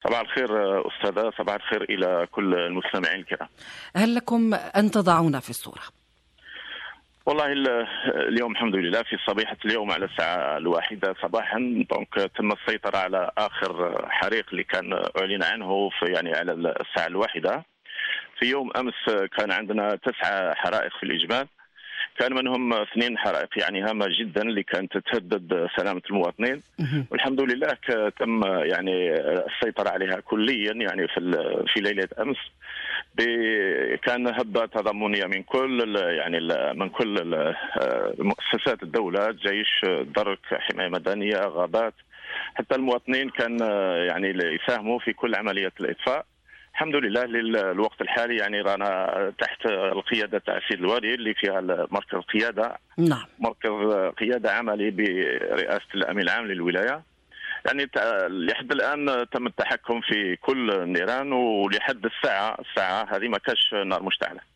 صباح الخير أستاذة، صباح الخير إلى كل المستمعين الكرام. هل لكم أن تضعونا في الصورة؟ والله اليوم الحمد لله في صبيحة اليوم على الساعة 1 صباحا تم السيطرة على آخر حريق اللي كان أعلن عنه في على الساعة 1. في يوم أمس كان عندنا 9 حرائق في الإجمال، كان منهم 2 حرائق هامة جدا اللي كانت تهدد سلامة المواطنين، والحمد لله تم السيطرة عليها كليا في ليلة أمس. كان هبة تضامنية من كل مؤسسات الدولة، الجيش، الدرك، حماية مدنية، غابات، حتى المواطنين كان يساهموا في كل عملية الإطفاء. الحمد لله للوقت الحالي رانا تحت القيادة تاع سيد الوالي اللي فيها مركز قيادة. نعم. مركز قيادة عملي برئاسة الأمين العام للولاية. لحد الآن تم التحكم في كل النيران، ولحد الساعة هذه ما كاش نار مشتعلة.